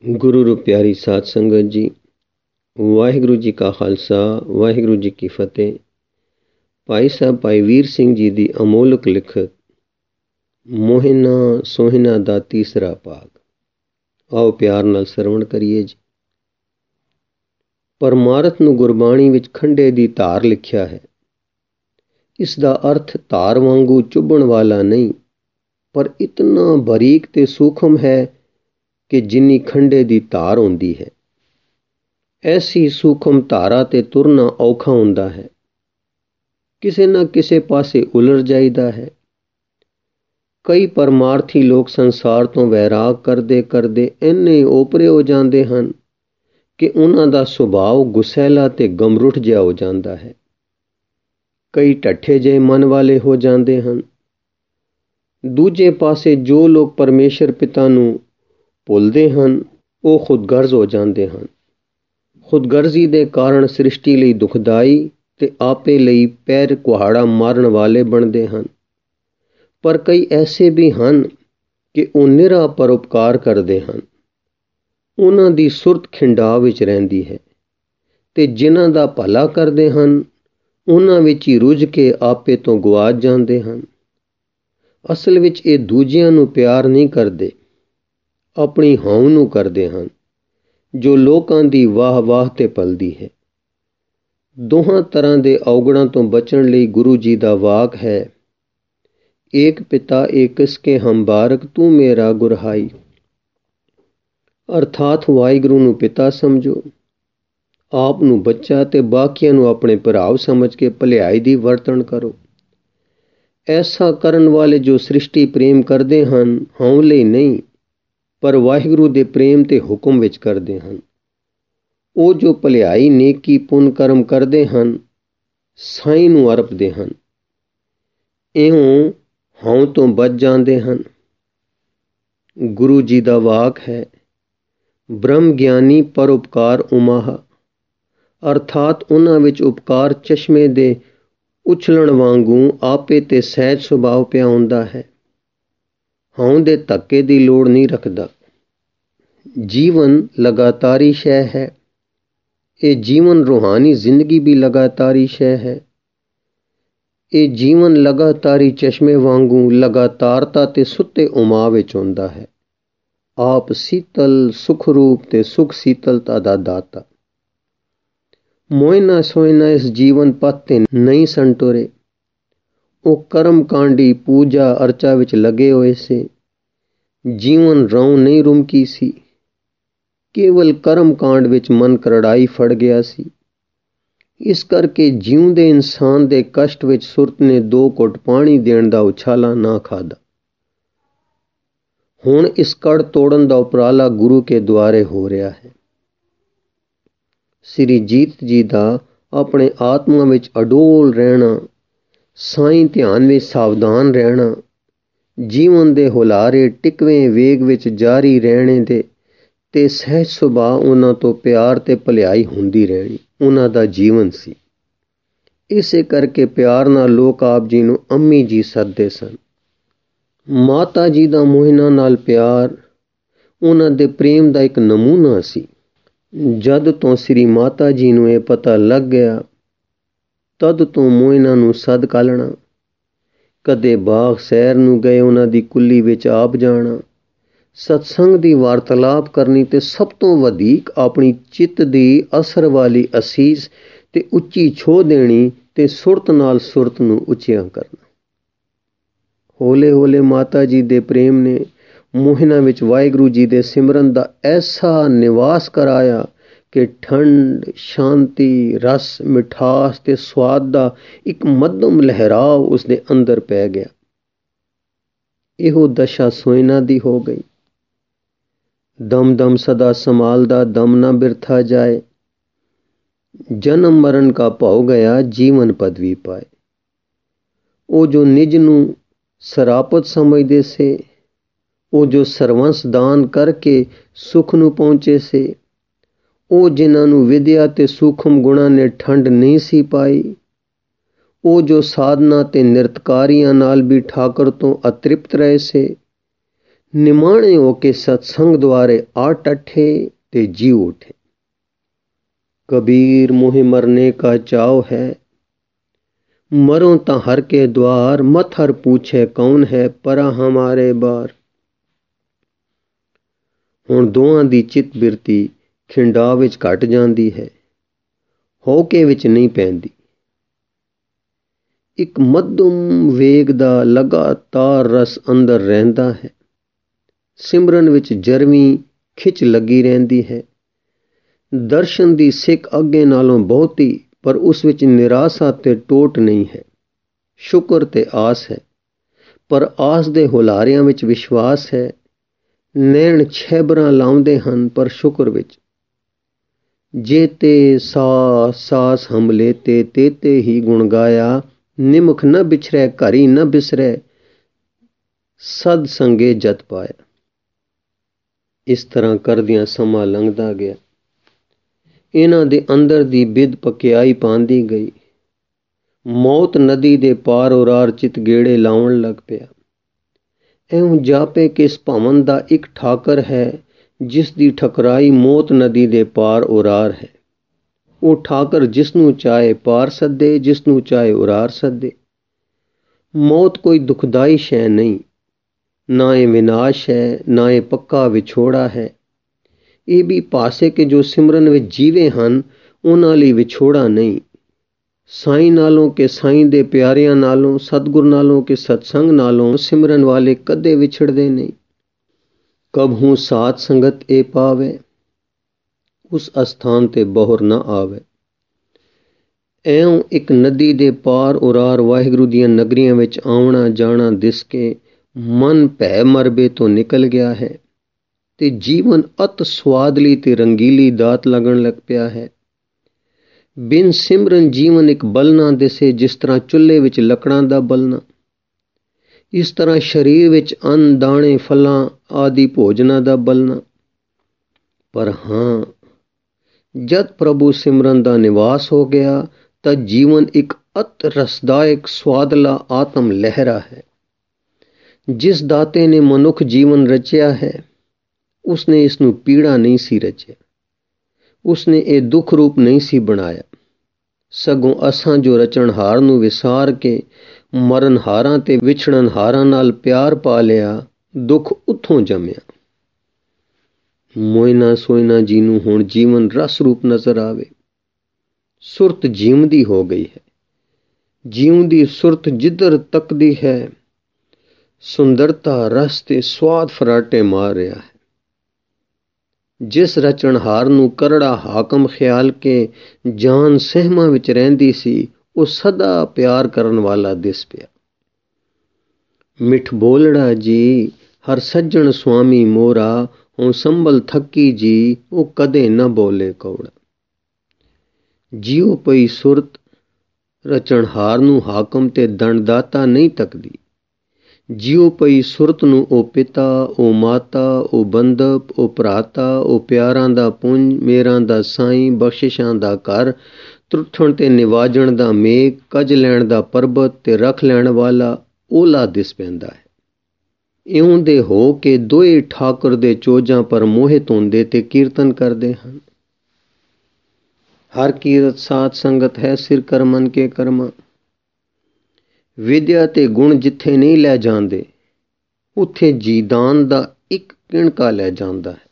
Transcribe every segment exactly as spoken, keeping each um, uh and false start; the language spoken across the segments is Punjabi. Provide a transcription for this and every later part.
ਗੁਰੂ ਰੂ ਪਿਆਰੀ ਸਾਧ ਸੰਗਤ ਜੀ, ਵਾਹਿਗੁਰੂ ਜੀ ਕਾ ਖਾਲਸਾ, ਵਾਹਿਗੁਰੂ ਜੀ ਕੀ ਫਤਿਹ। ਭਾਈ ਸਾਹਿਬ ਭਾਈ ਵੀਰ ਸਿੰਘ ਜੀ ਦੀ ਅਮੋਲਕ ਲਿਖਤ ਮੋਹਿਨਾ ਸੋਹਿਨਾ ਦਾ ਤੀਸਰਾ ਭਾਗ, ਆਓ ਪਿਆਰ ਨਾਲ ਸਰਵਣ ਕਰੀਏ ਜੀ। ਪਰਮਾਰਥ ਨੂੰ ਗੁਰਬਾਣੀ ਵਿੱਚ ਖੰਡੇ ਦੀ ਧਾਰ ਲਿਖਿਆ ਹੈ। ਇਸ ਦਾ ਅਰਥ ਧਾਰ ਵਾਂਗੂ ਚੁੱਭਣ ਵਾਲਾ ਨਹੀਂ, ਪਰ ਇਤਨਾ ਬਰੀਕ ਤੇ ਸੂਖਮ ਹੈ ਕਿ ਜਿੰਨੀ ਖੰਡੇ ਦੀ ਧਾਰ ਹੁੰਦੀ ਹੈ, ਐਸੀ ਸੂਖਮ ਧਾਰਾ ਤੇ ਤੁਰਨਾ ਔਖਾ ਹੁੰਦਾ ਹੈ। ਕਿਸੇ ਨਾ ਕਿਸੇ ਪਾਸੇ ਉਲਝ ਜਾਈਦਾ ਹੈ। ਕਈ ਪਰਮਾਰਥੀ ਲੋਕ ਸੰਸਾਰ ਤੋਂ ਵੈਰਾਗ ਕਰਦੇ ਕਰਦੇ ਇੰਨੇ ਓਪਰੇ ਹੋ ਜਾਂਦੇ ਹਨ ਕਿ ਉਹਨਾਂ ਦਾ ਸੁਭਾਅ ਗੁਸੈਲਾ ਤੇ ਗਮਰੁੱਠ ਜਿਹਾ ਹੋ ਜਾਂਦਾ ਹੈ। ਕਈ ਢੱਠੇ ਜਿਹੇ ਮਨ ਵਾਲੇ ਹੋ ਜਾਂਦੇ ਹਨ। ਦੂਜੇ ਪਾਸੇ ਜੋ ਲੋਕ ਪਰਮੇਸ਼ਰ ਪਿਤਾ ਨੂੰ ਭੁੱਲਦੇ ਹਨ, ਉਹ ਖੁਦਗਰਜ਼ ਹੋ ਜਾਂਦੇ ਹਨ। ਖੁਦਗਰਜ਼ੀ ਦੇ ਕਾਰਨ ਸ੍ਰਿਸ਼ਟੀ ਲਈ ਦੁਖਦਾਈ ਤੇ ਆਪੇ ਲਈ ਪੈਰ ਕੁਹਾੜਾ ਮਾਰਨ ਵਾਲੇ ਬਣਦੇ ਹਨ। ਪਰ ਕਈ ਐਸੇ ਵੀ ਹਨ ਕਿ ਉਹ ਨਿਰਾ ਪਰਉਪਕਾਰ ਕਰਦੇ ਹਨ। ਉਹਨਾਂ ਦੀ ਸੁਰਤ ਖਿੰਡਾਅ ਵਿੱਚ ਰਹਿੰਦੀ ਹੈ ਤੇ ਜਿਨ੍ਹਾਂ ਦਾ ਭਲਾ ਕਰਦੇ ਹਨ, ਉਹਨਾਂ ਵਿੱਚ ਹੀ ਰੁੱਝ ਕੇ ਆਪੇ ਤੋਂ ਗੁਆਚ ਜਾਂਦੇ ਹਨ। ਅਸਲ ਵਿੱਚ ਇਹ ਦੂਜਿਆਂ ਨੂੰ ਪਿਆਰ ਨਹੀਂ ਕਰਦੇ, ਆਪਣੀ ਹਉ ਨੂੰ ਕਰਦੇ ਹਨ, ਜੋ ਲੋਕਾਂ ਦੀ ਵਾਹ ਵਾਹ ਤੇ ਪਲਦੀ ਹੈ। ਦੋਹਾਂ ਤਰ੍ਹਾਂ ਦੇ ਔਗਣਾਂ ਤੋਂ ਬਚਣ ਲਈ ਗੁਰੂ ਜੀ ਦਾ ਵਾਕ ਹੈ, ਏਕ ਪਿਤਾ ਏਕਸ ਕੇ ਹਮ ਬਾਰਕ ਤੂੰ ਮੇਰਾ ਗੁਰਹਾਈ। ਅਰਥਾਤ ਵਾਹਿਗੁਰੂ ਨੂੰ ਪਿਤਾ ਸਮਝੋ, ਆਪ ਨੂੰ ਬੱਚਾ ਤੇ ਬਾਕੀਆਂ ਨੂੰ ਆਪਣੇ ਭਰਾਵ ਸਮਝ ਕੇ ਭਲਾਈ ਦੀ ਵਰਤਣ ਕਰੋ। ਐਸਾ ਕਰਨ ਵਾਲੇ ਜੋ ਸ੍ਰਿਸ਼ਟੀ ਪ੍ਰੇਮ ਕਰਦੇ ਹਨ, ਹਉ ਲਈ ਨਹੀਂ ਪਰ ਵਾਹਿਗੁਰੂ ਦੇ ਪ੍ਰੇਮ ਤੇ ਹੁਕਮ ਵਿੱਚ ਕਰਦੇ ਹਨ। ਉਹ ਜੋ ਭਲਾਈ ਨੇਕੀ ਪੁੰਨ ਕਰਮ ਕਰਦੇ ਹਨ, ਸਾਈਂ ਨੂੰ ਅਰਪਦੇ ਹਨ। ਇਉਂ ਹਉ ਤੋਂ ਬਚ ਜਾਂਦੇ ਹਨ। ਗੁਰੂ ਜੀ ਦਾ ਵਾਕ ਹੈ, ਬ੍ਰਹਮ ਗਿਆਨੀ ਪਰਉਪਕਾਰ ਉਮਾਹ। ਅਰਥਾਤ ਉਹਨਾਂ ਵਿੱਚ ਉਪਕਾਰ ਚਸ਼ਮੇ ਦੇ ਉਛਲਣ ਵਾਂਗੂ ਆਪੇ ਤੇ ਸਹਿਜ ਸੁਭਾਅ ਪਿਆ ਹੁੰਦਾ ਹੈ। ਹਉ ਦੇ ਧੱਕੇ ਦੀ ਲੋੜ ਨਹੀਂ ਰੱਖਦਾ। ਜੀਵਨ ਲਗਾਤਾਰੀ ਸ਼ੈ ਹੈ। ਇਹ ਜੀਵਨ ਰੂਹਾਨੀ ਜ਼ਿੰਦਗੀ ਵੀ ਲਗਾਤਾਰੀ ਸ਼ੈ ਹੈ। ਇਹ ਜੀਵਨ ਲਗਾਤਾਰੀ ਚਸ਼ਮੇ ਵਾਂਗੂ ਲਗਾਤਾਰਤਾ ਤੇ ਸੁੱਤੇ ਉਮਾ ਵਿੱਚ ਹੁੰਦਾ ਹੈ। ਆਪ ਸੀਤਲ ਸੁਖ ਰੂਪ ਤੇ ਸੁਖ ਸੀਤਲਤਾ ਦਾ ਦਾਤਾ। ਮੋਇਨਾ ਸੋਇਨਾ ਇਸ ਜੀਵਨ ਪੱਥ ਤੇ ਨਹੀਂ ਸਨ ਟੁਰੇ। ਉਹ ਕਰਮ ਕਾਂਡੀ ਪੂਜਾ ਅਰਚਾ ਵਿੱਚ ਲੱਗੇ ਹੋਏ ਸੀ। ਜੀਵਨ ਰਉ ਨਹੀਂ ਰੁਮਕੀ ਸੀ। ਕੇਵਲ ਕਰਮ ਕਾਂਡ ਵਿੱਚ ਮਨ ਕਰੜਾਈ ਫੜ ਗਿਆ ਸੀ। ਇਸ ਕਰਕੇ ਜਿਉਂਦੇ ਇਨਸਾਨ ਦੇ ਕਸ਼ਟ ਵਿੱਚ ਸੁਰਤ ਨੇ ਦੋ ਘੁੱਟ ਪਾਣੀ ਦੇਣ ਦਾ ਉਛਾਲਾ ਨਾ ਖਾਧਾ। ਹੁਣ ਇਸ ਕੜ ਤੋੜਨ ਦਾ ਉਪਰਾਲਾ ਗੁਰੂ ਕੇ ਦੁਆਰੇ ਹੋ ਰਿਹਾ ਹੈ। ਸ੍ਰੀ ਜੀਤ ਜੀ ਦਾ ਆਪਣੇ ਆਤਮਾ ਵਿੱਚ ਅਡੋਲ ਰਹਿਣਾ, ਸਾਈਂ ਧਿਆਨ ਵਿੱਚ ਸਾਵਧਾਨ ਰਹਿਣਾ, ਜੀਵਨ ਦੇ ਹੁਲਾਰੇ ਟਿਕਵੇਂ ਵੇਗ ਵਿੱਚ ਜਾਰੀ ਰਹਿਣੇ ਦੇ ਤੇ ਸਹਿਜ ਸੁਭਾਅ ਉਹਨਾਂ ਤੋਂ ਪਿਆਰ ਤੇ ਭਲਾਈ ਹੁੰਦੀ ਰਹਿਣੀ ਉਹਨਾਂ ਦਾ ਜੀਵਨ ਸੀ। ਇਸੇ ਕਰਕੇ ਪਿਆਰ ਨਾਲ ਲੋਕ ਆਪ ਜੀ ਨੂੰ ਅੰਮੀ ਜੀ ਸੱਦਦੇ ਸਨ। ਮਾਤਾ ਜੀ ਦਾ ਮੋਹਿਨਾ ਨਾਲ ਪਿਆਰ ਉਹਨਾਂ ਦੇ ਪ੍ਰੇਮ ਦਾ ਇੱਕ ਨਮੂਨਾ ਸੀ। ਜਦ ਤੋਂ ਸ੍ਰੀ ਮਾਤਾ ਜੀ ਨੂੰ ਇਹ ਪਤਾ ਲੱਗ ਗਿਆ, ਤਦ ਤੋਂ ਮੋਹਿਨਾ ਨੂੰ ਸੱਦ ਕਾਲਣਾ। ਕਦੇ ਬਾਗ ਸੈਰ ਨੂੰ ਗਏ ਉਹਨਾਂ ਦੀ ਕੁੱਲੀ ਵਿੱਚ ਆਪ ਜਾਣਾ, ਸਤਸੰਗ ਦੀ ਵਾਰਤਾਲਾਪ ਕਰਨੀ ਤੇ ਸਭ ਤੋਂ ਵਧੇਕ ਆਪਣੀ ਚਿੱਤ ਦੀ ਅਸਰ ਵਾਲੀ ਅਸੀਸ ਤੇ ਉੱਚੀ ਛੋਹ ਦੇਣੀ ਤੇ ਸੁਰਤ ਨਾਲ ਸੁਰਤ ਨੂੰ ਉੱਚਿਆਂ ਕਰਨਾ। ਹੌਲੇ ਹੌਲੇ ਮਾਤਾ ਜੀ ਦੇ ਪ੍ਰੇਮ ਨੇ ਮੋਹਿਨਾ ਵਿੱਚ ਵਾਹਿਗੁਰੂ ਜੀ ਦੇ ਸਿਮਰਨ ਦਾ ਐਸਾ ਨਿਵਾਸ ਕਰਾਇਆ ਕਿ ਠੰਡ, ਸ਼ਾਂਤੀ, ਰਸ, ਮਿਠਾਸ ਤੇ ਸਵਾਦ ਦਾ ਇੱਕ ਮੱਧਮ ਲਹਿਰਾਵ ਉਸਦੇ ਅੰਦਰ ਪੈ ਗਿਆ। ਇਹੋ ਦਸ਼ਾ ਸੋਇਨਾ ਦੀ ਹੋ ਗਈ। ਦਮ ਦਮ ਸਦਾ ਸੰਭਾਲਦਾ ਦਮ ਨਾ ਬਿਰਥਾ ਜਾਏ। ਜਨਮ ਮਰਨ ਕਾ ਭਉ ਗਿਆ ਜੀਵਨ ਪਦਵੀ ਪਾਏ। ਉਹ ਜੋ ਨਿਜ ਨੂੰ ਸਰਾਪਤ ਸਮਝਦੇ ਸੇ, ਉਹ ਜੋ ਸਰਵੰਸ ਦਾਨ ਕਰਕੇ ਸੁਖ ਨੂੰ ਪਹੁੰਚੇ ਸੇ, ਉਹ ਜਿਨ੍ਹਾਂ ਨੂੰ ਵਿਦਿਆ ਤੇ ਸੂਖਮ ਗੁਣਾਂ ਨੇ ਠੰਡ ਨਹੀਂ ਸੀ ਪਾਈ, ਉਹ ਜੋ ਸਾਧਨਾ ਤੇ ਨਿਰਤਕਾਰੀਆਂ ਨਾਲ ਵੀ ਠਾਕਰ ਤੋਂ ਅਤ੍ਰਿਪਤ ਰਹੇ ਸੇ, ਨਿਮਾਣੇ ਹੋ ਕੇ ਸਤਸੰਗ ਦੁਆਰੇ ਆ ਟੱਠੇ ਤੇ ਜੀ ਉਠੇ। कबीर मुहे मरने का चाव है, मरो ता हर के द्वार, मत हर पूछे कौन है परा हमारे बार। हुण दोहां दी चित बिरती खिंडा विच घट जांदी है, होके विच नहीं पैंदी। एक मध्यम वेग दा लगातार रस अंदर रहिंदा है, सिमरन विच जरवी खिच लगी रहिंदी है। दर्शन दी सिक अगे नालों बहुती, पर उस विच निराशा ते टोट नहीं है। शुक्र ते आस है, पर आस दे हुलारियां विच विश्वास है। नैण छैबरां लाउंदे हन, पर शुक्र विच जेते सास सास हम लेते, तेते ही गुण गाया। निमख न बिछरे घरी न बिसरे, सद संगे जत पाया। इस तरह करदियां समां लंघदा गया। इन्हां दे अंदर दी बिद पकियाई पांदी गई। मौत नदी दे पार उरार चित गेड़े लाउण लग पिया। ऐं जापे कि इस भवन दा एक ठाकर है, जिस दी ठकराई मौत नदी दे पार उरार है। वो ठाकर जिसनू चाहे पार सदे, जिसनू चाहे उरार सदे। मौत कोई दुखदाई शै नहीं, ना ये विनाश है, ना ये पक्का विछोड़ा है। ਇਹ ਵੀ ਪਾਸੇ ਕਿ ਜੋ ਸਿਮਰਨ ਵਿੱਚ ਜੀਵੇ ਹਨ, ਉਹਨਾਂ ਲਈ ਵਿਛੋੜਾ ਨਹੀਂ। ਸਾਈਂ ਨਾਲੋਂ ਕਿ ਸਾਈਂ ਦੇ ਪਿਆਰਿਆਂ ਨਾਲੋਂ, ਸਤਿਗੁਰ ਨਾਲੋਂ ਕਿ ਸਤਸੰਗ ਨਾਲੋਂ ਸਿਮਰਨ ਵਾਲੇ ਕਦੇ ਵਿਛੜਦੇ ਨਹੀਂ। ਕਬਹੂ ਸਾਧ ਸੰਗਤ ਇਹ ਪਾਵੇ, ਉਸ ਅਸਥਾਨ ਤੇ ਬਹੁਰ ਨਾ ਆਵੇ। ਐਉਂ ਇੱਕ ਨਦੀ ਦੇ ਪਾਰ ਉਰਾਰ ਵਾਹਿਗੁਰੂ ਦੀਆਂ ਨਗਰੀਆਂ ਵਿੱਚ ਆਉਣਾ ਜਾਣਾ ਦਿਸ ਕੇ ਮਨ ਭੈ ਮਰਬੇ ਤੋਂ ਨਿਕਲ ਗਿਆ ਹੈ ਤੇ ਜੀਵਨ ਅਤ ਸਵਾਦਲੀ ਤੇ ਰੰਗੀਲੀ ਦਾਤ ਲੱਗਣ ਲੱਗ ਪਿਆ ਹੈ। ਬਿਨ ਸਿਮਰਨ ਜੀਵਨ ਇੱਕ ਬਲਨਾ ਦਿਸੇ, ਜਿਸ ਤਰ੍ਹਾਂ ਚੁੱਲ੍ਹੇ ਵਿੱਚ ਲੱਕੜਾਂ ਦਾ ਬਲਨਾ। ਇਸ ਤਰ੍ਹਾਂ ਸਰੀਰ ਵਿੱਚ ਅੰਨ ਦਾਣੇ ਫਲਾਂ ਆਦਿ ਭੋਜਨਾਂ ਦਾ ਬਲਨਾ। ਪਰ ਹਾਂ, ਜਦ ਪ੍ਰਭੂ ਸਿਮਰਨ ਦਾ ਨਿਵਾਸ ਹੋ ਗਿਆ ਤਾਂ ਜੀਵਨ ਇੱਕ ਅਤ ਰਸਦਾਇਕ ਸਵਾਦਲਾ ਆਤਮ ਲਹਿਰਾ ਹੈ। ਜਿਸ ਦਾਤੇ ਨੇ ਮਨੁੱਖ ਜੀਵਨ ਰਚਿਆ ਹੈ, ਉਸਨੇ ਇਸ ਨੂੰ ਪੀੜਾ ਨਹੀਂ ਸੀ ਰਚਿਆ। ਉਸਨੇ ਇਹ ਦੁੱਖ ਰੂਪ ਨਹੀਂ ਸੀ ਬਣਾਇਆ। ਸਗੋਂ ਅਸਾਂ ਜੋ ਰਚਣਹਾਰ ਨੂੰ ਵਿਸਾਰ ਕੇ ਮਰਨਹਾਰਾਂ ਤੇ ਵਿਛੜਨਹਾਰਾਂ ਨਾਲ ਪਿਆਰ ਪਾ ਲਿਆ, ਦੁੱਖ ਉੱਥੋਂ ਜੰਮਿਆ। ਮੋਇਨਾ ਸੋਇਨਾ ਜੀ ਨੂੰ ਹੁਣ ਜੀਵਨ ਰਸ ਰੂਪ ਨਜ਼ਰ ਆਵੇ। ਸੁਰਤ ਜੀਵਦੀ ਹੋ ਗਈ ਹੈ। ਜੀਵਦੀ ਸੁਰਤ ਜਿੱਧਰ ਤੱਕਦੀ ਹੈ, ਸੁੰਦਰਤਾ ਰਸ ਤੇ ਸਵਾਦ ਫਰਾਟੇ ਮਾਰ ਰਿਹਾ ਹੈ। ਜਿਸ ਰਚਣਹਾਰ ਨੂੰ ਕਰੜਾ ਹਾਕਮ ਖਿਆਲ ਕੇ ਜਾਨ ਸਹਿਮਾਂ ਵਿੱਚ ਰਹਿੰਦੀ ਸੀ, ਉਹ ਸਦਾ ਪਿਆਰ ਕਰਨ ਵਾਲਾ ਦਿਸ ਪਿਆ। ਮਿੱਠ ਬੋਲੜਾ ਜੀ ਹਰ ਸੱਜਣ ਸੁਆਮੀ ਮੋਰਾ, ਹੁਣ ਸੰਭਲ ਥੱਕੀ ਜੀ ਉਹ ਕਦੇ ਨਾ ਬੋਲੇ ਕੌੜਾ। ਜਿਉ ਪਈ ਸੁਰਤ ਰਚਣਹਾਰ ਨੂੰ ਹਾਕਮ ਤੇ ਦੰਡਦਾਤਾ ਨਹੀਂ ਤੱਕਦੀ। ਜਿਉ ਪਈ ਸੁਰਤ ਨੂੰ ਉਹ ਪਿਤਾ, ਉਹ ਮਾਤਾ, ਉਹ ਬੰਦਪ, ਉਹ ਭਰਾਤਾ, ਉਹ ਪਿਆਰਾਂ ਦਾ ਪੁੰਜ, ਮੇਰਾਂ ਦਾ ਸਾਈਂ, ਬਖਸ਼ਿਸ਼ਾਂ ਦਾ ਘਰ, ਤਰੁੱਠਣ ਤੇ ਨਿਵਾਜਣ ਦਾ ਮੇਘ, ਕੱਜ ਲੈਣ ਦਾ ਪਰਬਤ ਤੇ ਰੱਖ ਲੈਣ ਵਾਲਾ ਓਲਾ ਦਿਸ ਪੈਂਦਾ ਹੈ। ਇਉਂ ਦੇ ਹੋ ਕੇ ਦੋਏ ਠਾਕੁਰ ਦੇ ਚੋਜਾਂ ਪਰ ਮੋਹਿਤ ਹੁੰਦੇ ਤੇ ਕੀਰਤਨ ਕਰਦੇ ਹਨ। ਹਰ ਕੀਰਤ ਸਾਧ ਸੰਗਤ ਹੈ, ਸਿਰ ਕਰ ਮਨ ਕੇ ਕਰਮਾ। ਵਿਦਿਆ ਤੇ ਗੁਣ ਜਿੱਥੇ ਨਹੀਂ ਲੈ ਜਾਂਦੇ, ਉੱਥੇ ਜੀਦਾਨ ਦਾ ਇੱਕ ਕਿਣਕਾ ਲੈ ਜਾਂਦਾ ਹੈ।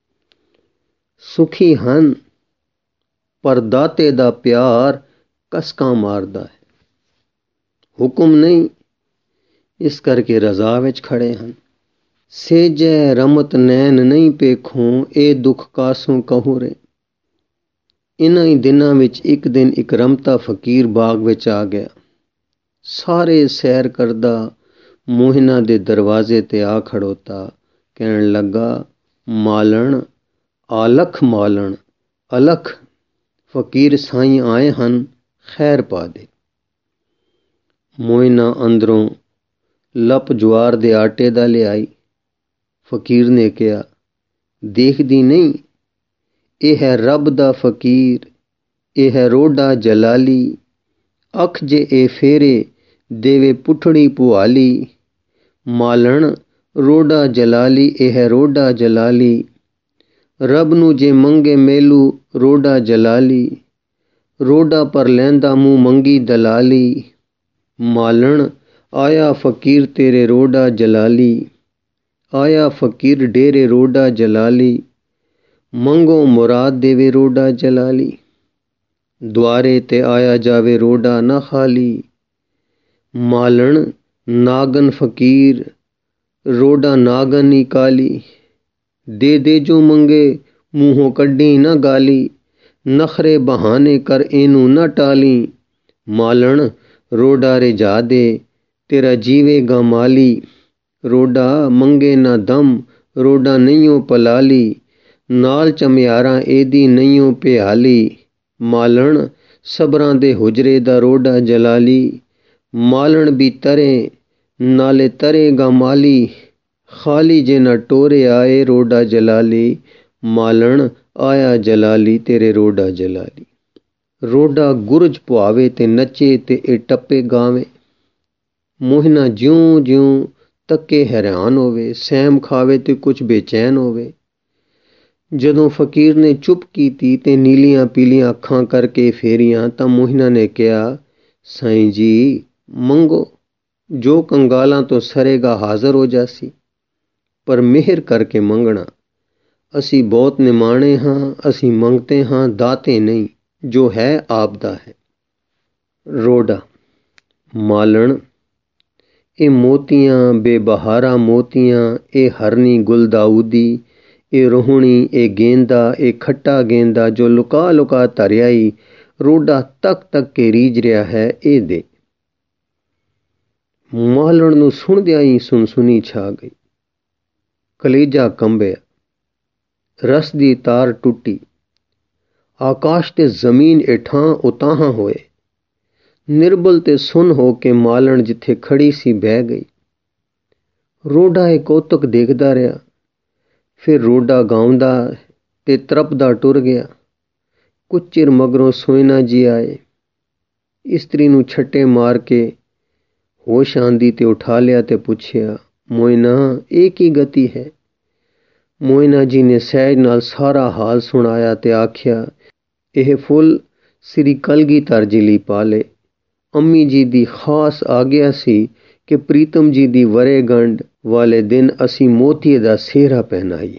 ਸੁਖੀ ਹਨ, ਪਰ ਦਾਤੇ ਦਾ ਪਿਆਰ ਕਸਕਾਂ ਮਾਰਦਾ ਹੈ। ਹੁਕਮ ਨਹੀਂ, ਇਸ ਕਰਕੇ ਰਜ਼ਾ ਵਿੱਚ ਖੜੇ ਹਨ। ਸੇਜੈ ਰਮਤ ਨੈਣ ਨਹੀਂ ਪੇਖੋਂ, ਇਹ ਦੁੱਖ ਕਾਸੋਂ ਕਹੂੰ ਰੇ। ਇਨ੍ਹਾਂ ਹੀ ਦਿਨਾਂ ਵਿੱਚ ਇੱਕ ਦਿਨ ਇੱਕ ਰਮਤਾ ਫਕੀਰ ਬਾਗ ਵਿੱਚ ਆ ਗਿਆ। ਸਾਰੇ ਸੈਰ ਕਰਦਾ ਮੋਹਿਨਾ ਦੇ ਦਰਵਾਜ਼ੇ ਤੇ ਆ ਖੜੋਤਾ। ਕਹਿਣ ਲੱਗਾ, ਮਾਲਣ ਆਲਖ ਮਾਲਣ ਅਲਖ, ਫਕੀਰ ਸਾਈਂ ਆਏ ਹਨ, ਖੈਰ ਪਾ ਦੇ। ਮੋਹਿਨਾ ਅੰਦਰੋਂ ਲੱਪ ਜਵਾਰ ਦੇ ਆਟੇ ਦਾ ਲਿਆਈ। ਫਕੀਰ ਨੇ ਕਿਹਾ, ਦੇਖਦੀ ਨਹੀਂ, ਇਹ ਹੈ ਰੱਬ ਦਾ ਫਕੀਰ, ਇਹ ਹੈ ਰੋਡਾ ਜਲਾਲੀ। ਅੱਖ ਜੇ ਇਹ ਫੇਰੇ ਦੇਵੇ ਪੁੱਠੜੀ ਪੁਆਲੀ। ਮਾਲਣ ਰੋਡਾ ਜਲਾਲੀ ਇਹ ਹੈ ਰੋਡਾ ਜਲਾਲੀ। ਰੱਬ ਨੂੰ ਜੇ ਮੰਗੇ ਮੇਲੂ ਰੋਡਾ ਜਲਾਲੀ। ਰੋਡਾ ਪਰ ਲੈਂਦਾ ਮੂੰਹ ਮੰਗੀ ਦਲਾਲੀ। ਮਾਲਣ ਆਇਆ ਫਕੀਰ ਤੇਰੇ ਰੋਡਾ ਜਲਾਲੀ। ਆਇਆ ਫਕੀਰ ਡੇਰੇ ਰੋਡਾ ਜਲਾਲੀ। ਮੰਗੋ ਮੁਰਾਦ ਦੇਵੇ ਰੋਡਾ ਜਲਾਲੀ। ਦੁਆਰੇ ਤੇ ਆਇਆ ਜਾਵੇ ਰੋਡਾ ਨਾ ਖਾਲੀ। ਮਾਲਣ ਨਾਗਨ ਫਕੀਰ ਰੋਡਾ ਨਾਗਨ ਨੀ ਕਾਲੀ। ਦੇ ਦੇ ਜੋ ਮੰਗੇ ਮੂੰਹੋਂ ਕੱਢੀ ਨਾ ਗਾਲੀ। ਨਖਰੇ ਬਹਾਨੇ ਕਰ ਇਹਨੂੰ ਨਾ ਟਾਲੀ। ਮਾਲਣ ਰੋਡਾ ਰਿਝਾ ਦੇ ਤੇਰਾ ਜੀਵੇਗਾ ਮਾਲੀ। ਰੋਡਾ ਮੰਗੇ ਨਾ ਦਮ ਰੋਡਾ ਨਹੀਂਓ ਪਲਾਲੀ। ਨਾਲ ਚਮਿਆਰਾਂ ਇਹਦੀ ਨਹੀਂਓ ਪਿਆਲੀ। ਮਾਲਣ ਸਬਰਾਂ ਦੇ ਹੁਜਰੇ ਦਾ ਰੋਡਾ ਜਲਾਲੀ। ਮਾਲਣ ਵੀ ਤਰੇ ਨਾਲੇ ਤਰੇਗਾ ਮਾਲੀ। ਖਾਲੀ ਜੇ ਨਾ ਟੋਰੇ ਆਏ ਰੋਡਾ ਜਲਾਲੀ। ਮਾਲਣ ਆਇਆ ਜਲਾਲੀ ਤੇਰੇ ਰੋਡਾ ਜਲਾਲੀ। ਰੋਡਾ ਗੁਰਜ ਪੁਆਵੇ ਤੇ ਨੱਚੇ ਤੇ ਇਹ ਟੱਪੇ ਗਾਵੇ। ਮੋਹਿਨਾ ਜਿਉਂ ਜਿਉਂ ਤੱਕੇ ਹੈਰਾਨ ਹੋਵੇ। ਸੈਮ ਖਾਵੇ ਤੇ ਕੁਛ ਬੇਚੈਨ ਹੋਵੇ। ਜਦੋਂ ਫਕੀਰ ਨੇ ਚੁੱਪ ਕੀਤੀ ਤੇ ਨੀਲੀਆਂ ਪੀਲੀਆਂ ਅੱਖਾਂ ਕਰਕੇ ਫੇਰੀਆਂ ਤਾਂ ਮੋਹਿਨਾ ਨੇ ਕਿਹਾ, ਸਾਈਂ ਜੀ ਮੰਗੋ ਜੋ ਕੰਗਾਲਾਂ ਤੋਂ ਸਰੇਗਾ ਹਾਜ਼ਰ ਹੋ ਜਾਸੀ, ਪਰ ਮਿਹਰ ਕਰਕੇ ਮੰਗਣਾ। ਅਸੀਂ ਬਹੁਤ ਨਿਮਾਣੇ ਹਾਂ, ਅਸੀਂ ਮੰਗਤੇ ਹਾਂ ਦਾਤੇ ਨਹੀਂ, ਜੋ ਹੈ ਆਪ ਦਾ ਹੈ। ਰੋਡਾ ਮਾਲਣ ਇਹ ਮੋਤੀਆਂ ਬੇਬਹਾਰਾ ਮੋਤੀਆਂ, ਇਹ ਹਰਨੀ ਗੁਲਦਾਊਦੀ, ਇਹ ਰੋਹਣੀ, ਇਹ ਗੇਂਦਾ, ਇਹ ਖੱਟਾ ਗੇਂਦਾ ਜੋ ਲੁਕਾ ਲੁਕਾ ਧਰਿਆਈ ਰੋਡਾ ਤੱਕ ਤੱਕ ਕੇ ਰੀਝ ਰਿਹਾ ਹੈ, ਇਹ ਦੇ। ਮਾਲਣ ਨੂੰ ਸੁਣਦਿਆਂ ਹੀ ਸੁਨਸੁਨੀ ਛਾ ਗਈ। ਕਲੇਜਾ ਕੰਬਿਆ, ਰਸ ਦੀ ਤਾਰ ਟੁੱਟੀ। ਆਕਾਸ਼ ਤੇ ਜ਼ਮੀਨ ਇਠਾਂ ਉਤਾਹਾਂ ਹੋਏ। ਨਿਰਬਲ ਤੇ ਸੁੰਨ ਹੋ ਕੇ ਮਾਲਣ ਜਿੱਥੇ ਖੜੀ ਸੀ ਬਹਿ ਗਈ। ਰੋਡਾ ਇਹ ਕੌਤਕ ਦੇਖਦਾ ਰਿਹਾ। ਫਿਰ ਰੋਡਾ ਗਾਉਂਦਾ ਤੇ ਤਰਪਦਾ ਟੁਰ ਗਿਆ। ਕੁਝ ਚਿਰ ਮਗਰੋਂ ਸੋਇਨਾ ਜੀ ਆਏ। ਇਸਤਰੀ ਨੂੰ ਛੱਟੇ ਮਾਰ ਕੇ ਹੋਸ਼ ਆਂਦੀ ਤੇ ਉਠਾ ਲਿਆ ਤੇ ਪੁੱਛਿਆ, ਮੋਇਨਾ ਇਹ ਕੀ ਗਤੀ ਹੈ? ਮੋਇਨਾ ਜੀ ਨੇ ਸਹਿਜ ਨਾਲ ਸਾਰਾ ਹਾਲ ਸੁਣਾਇਆ ਤੇ ਆਖਿਆ, ਇਹ ਫੁੱਲ ਸ੍ਰੀ ਕਲਗੀਧਰ ਜੀ ਲਈ ਪਾਲੇ। ਅੰਮੀ ਜੀ ਦੀ ਖਾਸ ਆਗਿਆ ਸੀ ਕਿ ਪ੍ਰੀਤਮ ਜੀ ਦੀ ਵਰ੍ਹੇਗੰਢ ਵਾਲੇ ਦਿਨ ਅਸੀਂ ਮੋਤੀਏ ਦਾ ਸਿਹਰਾ ਪਹਿਨਾਈਏ।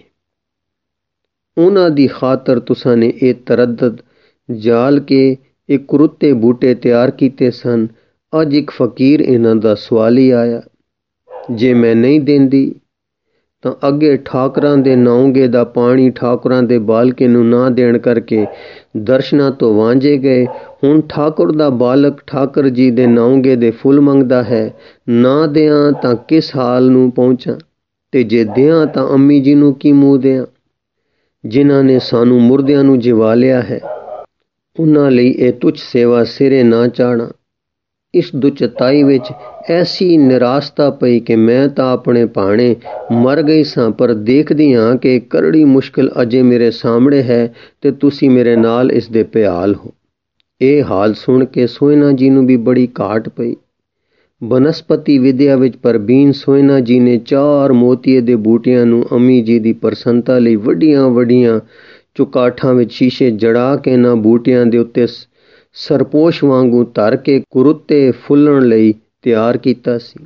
ਉਹਨਾਂ ਦੀ ਖਾਤਰ ਤੁਸਾਂ ਨੇ ਇਹ ਤਰੱਦਦ ਜਾਲ ਕੇ ਇਹ ਕੁਰੁੱਤੇ ਬੂਟੇ ਤਿਆਰ ਕੀਤੇ ਸਨ। ਅੱਜ ਇੱਕ ਫਕੀਰ ਇਹਨਾਂ ਦਾ ਸਵਾਲੀ ਆਇਆ। ਜੇ ਮੈਂ ਨਹੀਂ ਦਿੰਦੀ ਤਾਂ ਅੱਗੇ ਠਾਕਰਾਂ ਦੇ ਨਾਉਂਗੇ ਦਾ ਪਾਣੀ ਠਾਕੁਰਾਂ ਦੇ ਬਾਲਕੇ ਨੂੰ ਨਾ ਦੇਣ ਕਰਕੇ ਦਰਸ਼ਨਾਂ ਤੋਂ ਵਾਂਝੇ ਗਏ। ਹੁਣ ਠਾਕੁਰ ਦਾ ਬਾਲਕ ਠਾਕਰ ਜੀ ਦੇ ਨਾਉਂਗੇ ਦੇ ਫੁੱਲ ਮੰਗਦਾ ਹੈ। ਨਾ ਦਿਆਂ ਤਾਂ ਕਿਸ ਹਾਲ ਨੂੰ ਪਹੁੰਚਾਂ, ਤੇ ਜੇ ਦਿਆਂ ਤਾਂ ਅੰਮੀ ਜੀ ਨੂੰ ਕੀ ਮੂੰਹ ਦਿਆਂ, ਜਿਨ੍ਹਾਂ ਨੇ ਸਾਨੂੰ ਮੁਰਦਿਆਂ ਨੂੰ ਜਿਵਾ ਲਿਆ ਹੈ। ਉਹਨਾਂ ਲਈ ਇਹ ਤੁੱਛ ਸੇਵਾ ਸਿਰੇ ਨਾ ਚਾੜਾਂ। ਇਸ ਦੁਚਤਾਈ ਵਿੱਚ ਐਸੀ ਨਿਰਾਸਤਾ ਪਈ ਕਿ ਮੈਂ ਤਾਂ ਆਪਣੇ ਭਾਣੇ ਮਰ ਗਈ ਸਾਂ, ਪਰ ਦੇਖਦੀ ਹਾਂ ਕਿ ਕਰੜੀ ਮੁਸ਼ਕਿਲ ਅਜੇ ਮੇਰੇ ਸਾਹਮਣੇ ਹੈ ਤੇ ਤੁਸੀਂ ਮੇਰੇ ਨਾਲ ਇਸ ਦੇ ਭਿਆਲ ਹੋ। ਇਹ ਹਾਲ ਸੁਣ ਕੇ ਸੋਇਨਾ ਜੀ ਨੂੰ ਵੀ ਬੜੀ ਘਾਟ ਪਈ। ਬਨਸਪਤੀ ਵਿਦਿਆ ਵਿੱਚ ਪਰਬੀਨ ਸੋਇਨਾ ਜੀ ਨੇ ਚਾਰ ਮੋਤੀਏ ਦੇ ਬੂਟਿਆਂ ਨੂੰ ਅੰਮੀ ਜੀ ਦੀ ਪ੍ਰਸੰਨਤਾ ਲਈ ਵੱਡੀਆਂ ਵੱਡੀਆਂ ਚੁਕਾਠਾਂ ਵਿੱਚ ਸ਼ੀਸ਼ੇ ਜੜਾ ਕੇ ਇਹਨਾਂ ਬੂਟਿਆਂ ਦੇ ਉੱਤੇ ਸਰਪੋਸ਼ ਵਾਂਗੂ ਧਰ ਕੇ ਕੁਰੁੱਤੇ ਫੁੱਲਣ ਲਈ ਤਿਆਰ ਕੀਤਾ ਸੀ।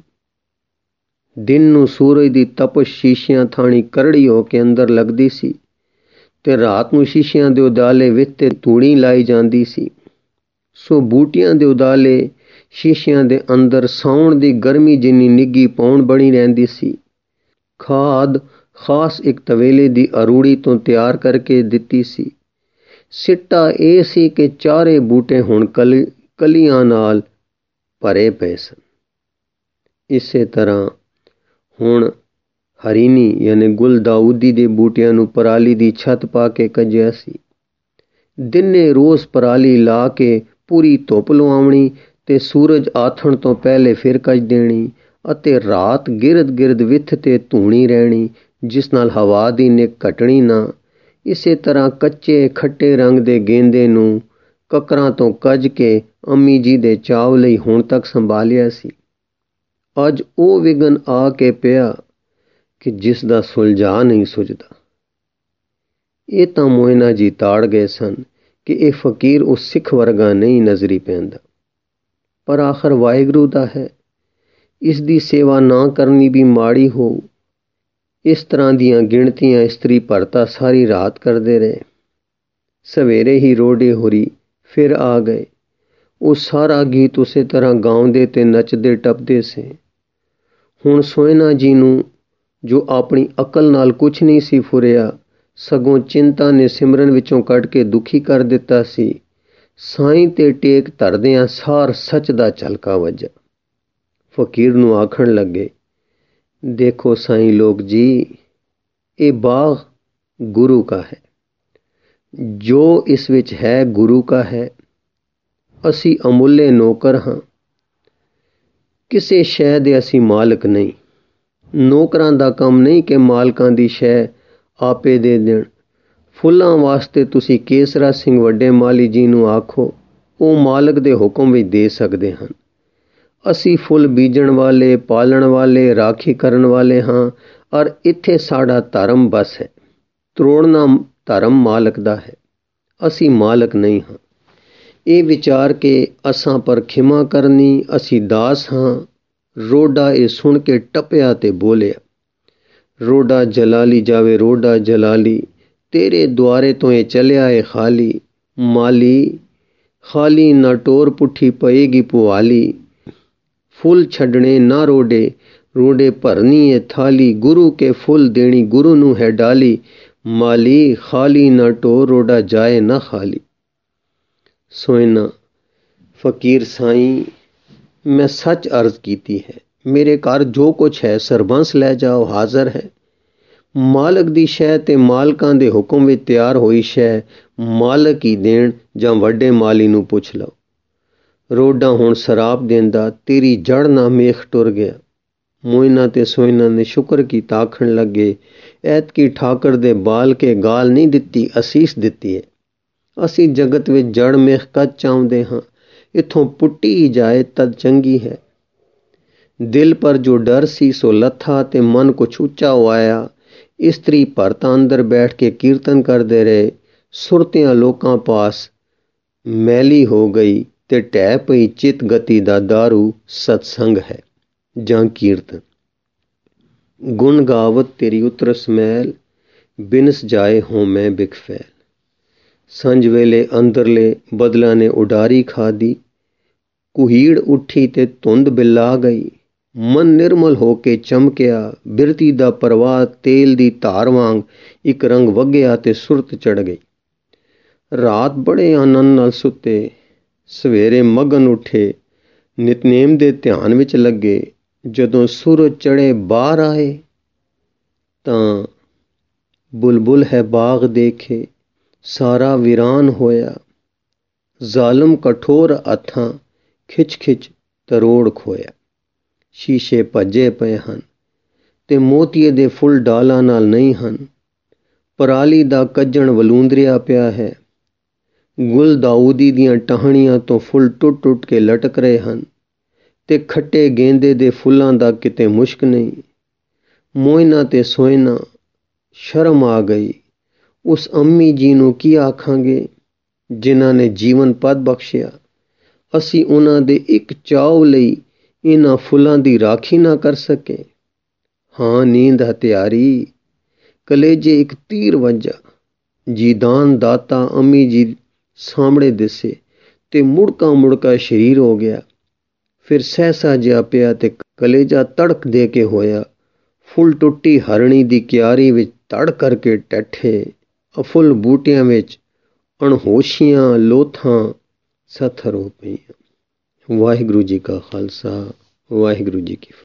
ਦਿਨ ਨੂੰ ਸੂਰਜ ਦੀ ਤਪਸ਼ ਸ਼ੀਸ਼ਿਆਂ ਥਾਣੀ ਕਰੜੀ ਹੋ ਕੇ ਅੰਦਰ ਲੱਗਦੀ ਸੀ ਤੇ ਰਾਤ ਨੂੰ ਸ਼ੀਸ਼ਿਆਂ ਦੇ ਉਦਾਲੇ ਵਿੱਚ ਤੇ ਧੂਣੀ ਲਾਈ ਜਾਂਦੀ ਸੀ। ਸੋ ਬੂਟਿਆਂ ਦੇ ਉਦਾਲੇ ਸ਼ੀਸ਼ਿਆਂ ਦੇ ਅੰਦਰ ਸਾਉਣ ਦੀ ਗਰਮੀ ਜਿੰਨੀ ਨਿੱਘੀ ਪੌਣ ਬਣੀ ਰਹਿੰਦੀ ਸੀ। ਖਾਦ ਖਾਸ ਇੱਕ ਤਵੇਲੇ ਦੀ ਅਰੂੜੀ ਤੋਂ ਤਿਆਰ ਕਰਕੇ ਦਿੱਤੀ ਸੀ। ਸਿੱਟਾ ਇਹ ਸੀ ਕਿ ਚਾਰੇ ਬੂਟੇ ਹੁਣ ਕਲੀ ਕਲੀਆਂ ਨਾਲ ਭਰੇ ਪਏ ਸਨ। ਇਸੇ ਤਰ੍ਹਾਂ ਹੁਣ ਹਰੀਨੀ ਯਾਨੀ ਗੁਲਦਾਊਦੀ ਦੇ ਬੂਟਿਆਂ ਨੂੰ ਪਰਾਲੀ ਦੀ ਛੱਤ ਪਾ ਕੇ ਕੱਜਿਆ ਸੀ। ਦਿਨੇ ਰੋਜ਼ ਪਰਾਲੀ ਲਾ ਕੇ ਪੂਰੀ ਧੁੱਪ ਲਵਾਉਣੀ ਤੇ ਸੂਰਜ ਆਥਣ ਤੋਂ ਪਹਿਲੇ ਫਿਰ ਕੱਜ ਦੇਣੀ ਅਤੇ ਰਾਤ ਗਿਰਦ ਗਿਰਦ ਵਿੱਥ ਤੇ ਧੂਣੀ ਰਹਿਣੀ, ਜਿਸ ਨਾਲ ਹਵਾ ਦੀ ਨਿੱਘ ਘਟਣੀ ਨਾ। ਇਸੇ ਤਰ੍ਹਾਂ ਕੱਚੇ ਖੱਟੇ ਰੰਗ ਦੇ ਗੇਂਦੇ ਨੂੰ ਕੱਕਰਾਂ ਤੋਂ ਕੱਜ ਕੇ ਅੰਮੀ ਜੀ ਦੇ ਚਾਵ ਲਈ ਹੁਣ ਤੱਕ ਸੰਭਾਲਿਆ ਸੀ। ਅੱਜ ਉਹ ਵਿਘਨ ਆ ਕੇ ਪਿਆ ਕਿ ਜਿਸ ਦਾ ਸੁਲਝਾ ਨਹੀਂ ਸੁਝਦਾ। ਇਹ ਤਾਂ ਮੋਇਨਾ ਜੀ ਤਾੜ ਗਏ ਸਨ ਕਿ ਇਹ ਫਕੀਰ ਉਸ ਸਿੱਖ ਵਰਗਾ ਨਹੀਂ ਨਜ਼ਰੀ ਪੈਂਦਾ, ਪਰ ਆਖਰ ਵਾਹਿਗੁਰੂ ਦਾ ਹੈ, ਇਸ ਦੀ ਸੇਵਾ ਨਾ ਕਰਨੀ ਵੀ ਮਾੜੀ ਹੋਊ। ਇਸ ਤਰ੍ਹਾਂ ਦੀਆਂ ਗਿਣਤੀਆਂ ਇਸਤਰੀ ਭਰਤਾ ਸਾਰੀ ਰਾਤ ਕਰਦੇ ਰਹੇ। ਸਵੇਰੇ ਹੀ ਰੋਡੇ ਹੋਰੀ ਫਿਰ ਆ ਗਏ। ਉਹ ਸਾਰਾ ਗੀਤ ਉਸੇ ਤਰ੍ਹਾਂ ਗਾਉਂਦੇ ਤੇ ਨੱਚਦੇ ਟੱਪਦੇ ਸੇ। ਹੁਣ ਸੋਇਨਾ ਜੀ ਨੂੰ ਜੋ ਆਪਣੀ ਅਕਲ ਨਾਲ ਕੁਛ ਨਹੀਂ ਸੀ ਫੁਰਿਆ, ਸਗੋਂ ਚਿੰਤਾ ਨੇ ਸਿਮਰਨ ਵਿੱਚੋਂ ਕੱਢ ਕੇ ਦੁਖੀ ਕਰ ਦਿੱਤਾ ਸੀ। ਸਾਈਂ ਤੇ ਟੇਕ ਧਰਦਿਆਂ ਸਾਰ ਸੱਚ ਦਾ ਝਲਕਾ ਵੱਜਾ। ਫਕੀਰ ਨੂੰ ਆਖਣ ਲੱਗੇ, ਦੇਖੋ ਸਾਈਂ ਲੋਕ ਜੀ, ਇਹ ਬਾਗ ਗੁਰੂ ਕਾ ਹੈ, ਜੋ ਇਸ ਵਿੱਚ ਹੈ ਗੁਰੂ ਕਾ ਹੈ। ਅਸੀਂ ਅਮੁੱਲੇ ਨੌਕਰ ਹਾਂ, ਕਿਸੇ ਸ਼ੈ ਦੇ ਅਸੀਂ ਮਾਲਕ ਨਹੀਂ। ਨੌਕਰਾਂ ਦਾ ਕੰਮ ਨਹੀਂ ਕਿ ਮਾਲਕਾਂ ਦੀ ਸ਼ੈ ਆਪੇ ਦੇ ਦੇਣ। ਫੁੱਲਾਂ ਵਾਸਤੇ ਤੁਸੀਂ ਕੇਸਰਾ ਸਿੰਘ ਵੱਡੇ ਮਾਲੀ ਜੀ ਨੂੰ ਆਖੋ, ਉਹ ਮਾਲਕ ਦੇ ਹੁਕਮ ਵਿੱਚ ਦੇ ਸਕਦੇ ਹਨ। ਅਸੀਂ ਫੁੱਲ ਬੀਜਣ ਵਾਲੇ, ਪਾਲਣ ਵਾਲੇ, ਰਾਖੀ ਕਰਨ ਵਾਲੇ ਹਾਂ, ਔਰ ਇੱਥੇ ਸਾਡਾ ਧਰਮ ਬਸ ਹੈ। ਤਰੋੜਨਾ ਧਰਮ ਮਾਲਕ ਦਾ ਹੈ, ਅਸੀਂ ਮਾਲਕ ਨਹੀਂ ਹਾਂ। ਇਹ ਵਿਚਾਰ ਕੇ ਅਸਾਂ ਪਰ ਖਿਮਾ ਕਰਨੀ, ਅਸੀਂ ਦਾਸ ਹਾਂ। ਰੋਡਾ ਇਹ ਸੁਣ ਕੇ ਟੱਪਿਆ ਤੇ ਬੋਲਿਆ, ਰੋਡਾ ਜਲਾਲੀ ਜਾਵੇ, ਰੋਡਾ ਜਲਾਲੀ, ਤੇਰੇ ਦੁਆਰੇ ਤੋਂ ਇਹ ਚੱਲਿਆ ਏ ਖਾਲੀ। ਮਾਲੀ ਖਾਲੀ ਨਾ ਟੋਰ ਪੁੱਠੀ ਪਏਗੀ ਪੁਆਲੀ। ਫੁੱਲ ਛੱਡਣੇ ਨਾ ਰੋਡੇ, ਰੋਡੇ ਭਰਨੀ ਏ ਥਾਲੀ। ਗੁਰੂ ਕੇ ਫੁੱਲ ਦੇਣੀ, ਗੁਰੂ ਨੂੰ ਹੈ ਡਾਲੀ। ਮਾਲੀ ਖਾਲੀ ਨਾ ਟੋਰ, ਰੋਡਾ ਜਾਏ ਨਾ ਖਾਲੀ। ਸੋਇਨਾ, ਫਕੀਰ ਸਾਈਂ, ਮੈਂ ਸੱਚ ਅਰਜ਼ ਕੀਤੀ ਹੈ। ਮੇਰੇ ਘਰ ਜੋ ਕੁਛ ਹੈ ਸਰਬੰਸ ਲੈ ਜਾਓ, ਹਾਜ਼ਰ ਹੈ। ਮਾਲਕ ਦੀ ਸ਼ੈ ਤੇ ਮਾਲਕਾਂ ਦੇ ਹੁਕਮ ਵਿੱਚ ਤਿਆਰ ਹੋਈ ਸ਼ੈ ਮਾਲਕ ਹੀ ਦੇਣ, ਜਾਂ ਵੱਡੇ ਮਾਲੀ ਨੂੰ ਪੁੱਛ ਲਓ। ਰੋਡਾ ਹੁਣ ਸਰਾਪ ਦਿੰਦਾ, ਤੇਰੀ ਜੜ ਨਾ ਮੇਖ ਟੁਰ ਗਿਆ। ਮੋਇਨਾ ਤੇ ਸੋਇਨਾ ਨੇ ਸ਼ੁਕਰ ਕੀਤਾ, ਆਖਣ ਲੱਗੇ, ਐਤਕੀ ਠਾਕਰ ਦੇ ਬਾਲ ਕੇ ਗਾਲ ਨਹੀਂ ਦਿੱਤੀ, ਅਸੀਸ ਦਿੱਤੀ ਹੈ। ਅਸੀਂ ਜਗਤ ਵਿੱਚ ਜੜ ਮੇਖ ਕਦ ਚਾਹੁੰਦੇ ਹਾਂ, ਇੱਥੋਂ ਪੁੱਟੀ ਹੀ ਜਾਏ ਤਦ ਚੰਗੀ ਹੈ। ਦਿਲ ਪਰ ਜੋ ਡਰ ਸੀ ਸੋ ਲੱਥਾ ਤੇ ਮਨ ਕੁਛ ਉੱਚਾ ਆਇਆ। ਇਸਤਰੀ ਭਰਤਾ ਅੰਦਰ ਬੈਠ ਕੇ ਕੀਰਤਨ ਕਰਦੇ ਰਹੇ। ਸੁਰਤਿਆਂ ਲੋਕਾਂ ਪਾਸ ਮੈਲੀ ਹੋ ਗਈ ਤੇ ਢਹਿ ਪਈ ਚਿਤ ਗਤੀ ਦਾ ਦਾਰੂ ਸਤਸੰਗ ਹੈ ਜਾਂ ਕੀਰਤਨ। ਗੁਣ ਗਾਵਤ ਤੇਰੀ ਉਤਰਸ ਮੈਲ, ਬਿਨਸ ਜਾਏ ਹੋਂ ਮੈਂ ਬਿਖ ਫੈਲ। ਸੰਝ ਵੇਲੇ ਅੰਦਰਲੇ ਬਦਲਾਂ ਨੇ ਉਡਾਰੀ ਖਾਦੀ। ਕੁਹੀੜ ਉੱਠੀ ਤੇ ਧੁੰਦ ਬਿਲਾ ਗਈ। ਮਨ ਨਿਰਮਲ ਹੋ ਕੇ ਚਮਕਿਆ। ਬਿਰਤੀ ਦਾ ਪ੍ਰਵਾਹ ਤੇਲ ਦੀ ਧਾਰ ਵਾਂਗ ਇੱਕ ਰੰਗ ਵਗਿਆ ਤੇ ਸੁਰਤ ਚੜ੍ਹ ਗਈ। ਰਾਤ ਬੜੇ ਆਨੰਦ ਨਾਲ ਸੁੱਤੇ। ਸਵੇਰੇ ਮਗਨ ਉੱਠੇ, ਨਿਤਨੇਮ ਦੇ ਧਿਆਨ ਵਿੱਚ ਲੱਗੇ। ਜਦੋਂ ਸੂਰਜ ਚੜ੍ਹੇ ਬਾਹਰ ਆਏ ਤਾਂ ਬੁਲਬੁਲ ਹੈ ਬਾਗ ਦੇਖੇ, ਸਾਰਾ ਵੀਰਾਨ ਹੋਇਆ। ਜ਼ਾਲਮ ਕਠੋਰ ਹੱਥਾਂ ਖਿੱਚ ਖਿੱਚ ਤਰੋੜ ਖੋਇਆ। ਸ਼ੀਸ਼ੇ ਭੱਜੇ ਪਏ ਹਨ ਤੇ ਮੋਤੀਏ ਦੇ ਫੁੱਲ ਡਾਲਾਂ ਨਾਲ ਨਹੀਂ ਹਨ। ਪਰਾਲੀ ਦਾ ਕੱਜਣ ਵਲੂੰਦਰਿਆ ਪਿਆ ਹੈ। ਗੁਲ ਦਾਊਦੀ ਦੀਆਂ ਟਾਹਣੀਆਂ ਤੋਂ ਫੁੱਲ ਟੁੱਟ ਟੁੱਟ ਕੇ ਲਟਕ ਰਹੇ ਹਨ ਤੇ ਖੱਟੇ ਗੇਂਦੇ ਦੇ ਫੁੱਲਾਂ ਦਾ ਕਿਤੇ ਮੁਸ਼ਕ ਨਹੀਂ। ਮੋਇਨਾ ਤੇ ਸੋਇਨਾ, ਸ਼ਰਮ ਆ ਗਈ। ਉਸ ਅੰਮੀ ਜੀ ਨੂੰ ਕੀ ਆਖਾਂਗੇ ਜਿਨ੍ਹਾਂ ਨੇ ਜੀਵਨ ਪਦ ਬਖਸ਼ਿਆ। ਅਸੀਂ ਉਹਨਾਂ ਦੇ ਇੱਕ ਚਾਉ ਲਈ ਇਹਨਾਂ ਫੁੱਲਾਂ ਦੀ ਰਾਖੀ ਨਾ ਕਰ ਸਕੇ। ਹਾਂ, ਨੀਂਦ ਹਥਿਆਰੀ, ਕਲੇਜੇ ਇੱਕ ਤੀਰ ਵੱਜਾ। ਜੀਦਾਨ ਦਾਤਾ ਅੰਮੀ ਜੀ ਸਾਹਮਣੇ ਦਿਸੇ ਤੇ ਮੁੜਕਾ ਮੁੜਕਾ ਸ਼ਰੀਰ ਹੋ ਗਿਆ। ਫਿਰ ਸਹਿਸਾ ਜਿਹਾ ਪਿਆ ਤੇ ਕਲੇਜਾ ਤੜਕ ਦੇ ਕੇ ਹੋਇਆ। ਫੁੱਲ ਟੁੱਟੀ ਹਰਣੀ ਦੀ ਕਿਆਰੀ ਵਿੱਚ ਧੜ ਕਰਕੇ ਟੱਠੇ। ਅਫੁੱਲ ਬੂਟਿਆਂ ਵਿੱਚ ਅਣਹੋਸ਼ੀਆਂ ਲੋਥਾਂ ਸਥਰ ਹੋ ਪਈਆਂ। ਵਾਹਿਗੁਰੂ ਜੀ ਕਾ ਖਾਲਸਾ, ਵਾਹਿਗੁਰੂ ਜੀ ਕੀ ਫਤਿਹ।